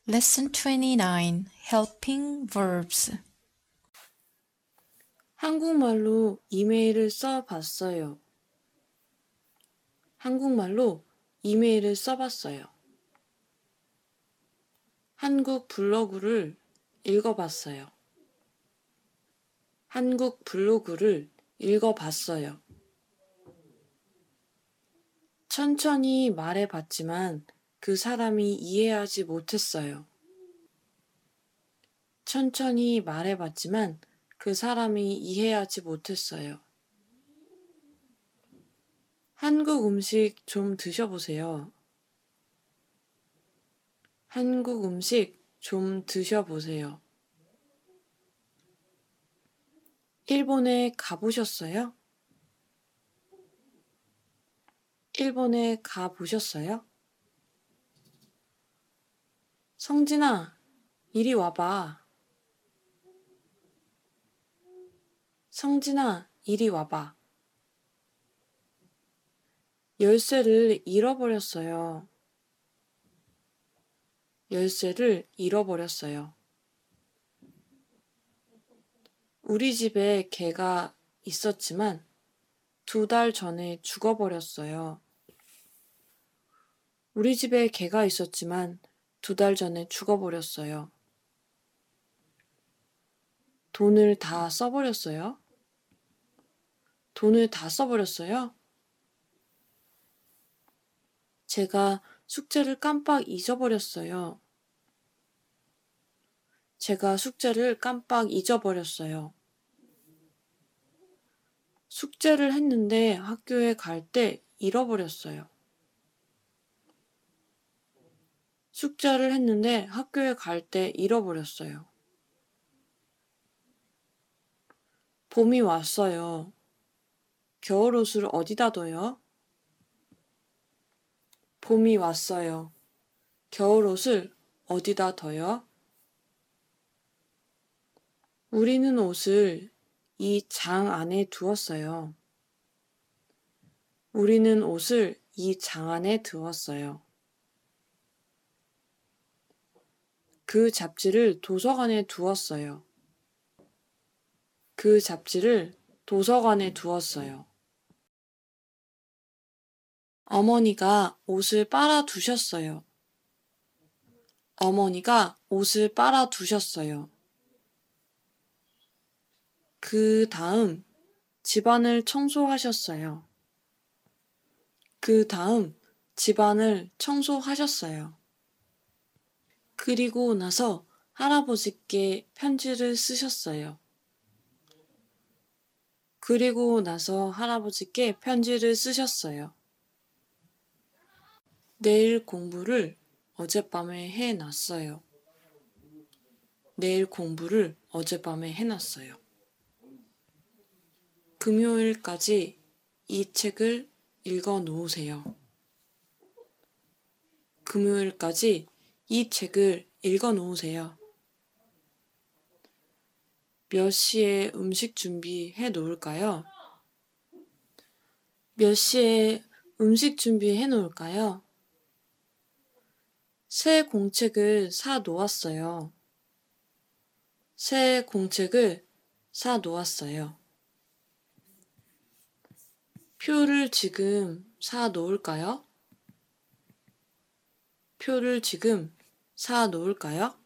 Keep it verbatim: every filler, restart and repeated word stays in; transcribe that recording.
Lesson twenty-nine. Helping verbs. 한국말로 이메일을 써봤어요. 한국말로 이메일을 써봤어요. 한국 블로그를 읽어봤어요. 한국 블로그를 읽어봤어요. 천천히 말해봤지만 그 사람이 이해하지 못했어요. 천천히 말해봤지만 그 사람이 이해하지 못했어요. 한국 음식 좀 드셔보세요. 한국 음식 좀 드셔보세요. 일본에 가보셨어요? 일본에 가보셨어요? 성진아, 이리 와봐. 성진아, 이리 와봐. 열쇠를 잃어버렸어요. 열쇠를 잃어버렸어요. 우리 집에 개가 있었지만 두 달 전에 죽어버렸어요. 우리 집에 개가 있었지만 두 달 전에 죽어버렸어요. 돈을 다 써버렸어요? 돈을 다 써버렸어요? 제가 숙제를 깜빡 잊어버렸어요. 제가 숙제를 깜빡 잊어버렸어요. 숙제를 했는데 학교에 갈 때 잃어버렸어요. 숙제를 했는데 학교에 갈 때 잃어버렸어요. 봄이 왔어요. 겨울옷을 어디다 둬요? 봄이 왔어요. 겨울옷을 어디다 둬요? 우리는 옷을 이 장 안에 두었어요. 우리는 옷을 이 장 안에 두었어요. 그 잡지를 도서관에 두었어요. 그 잡지를 도서관에 두었어요. 어머니가 옷을 빨아 두셨어요. 어머니가 옷을 빨아 두셨어요. 그 다음 집안을 청소하셨어요. 그 다음 집안을 청소하셨어요. 그리고 나서 할아버지께 편지를 쓰셨어요. 그리고 나서 할아버지께 편지를 쓰셨어요. 내일 공부를 어젯밤에 해놨어요. 내일 공부를 어젯밤에 해놨어요. 금요일까지 이 책을 읽어 놓으세요. 금요일까지 이 책을 읽어 놓으세요. 몇 시에 음식 준비해 놓을까요? 몇 시에 음식 준비해 놓을까요? 새 공책을 사 놓았어요. 새 공책을 사 놓았어요. 표를 지금 사 놓을까요? 표를 지금 사 놓을까요?